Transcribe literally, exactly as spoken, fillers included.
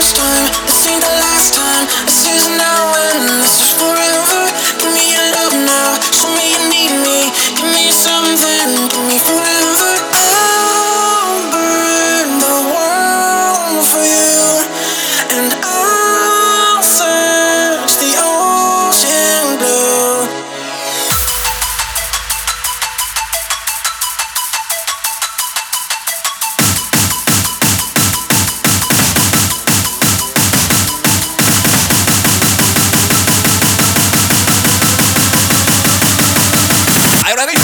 last time, this ain't the last time. This is now and this is forever. Give me your love now, show me you need me. Give me something, give me forever. I'll burn the world for you, and I'll search the ocean blue. Are you ready?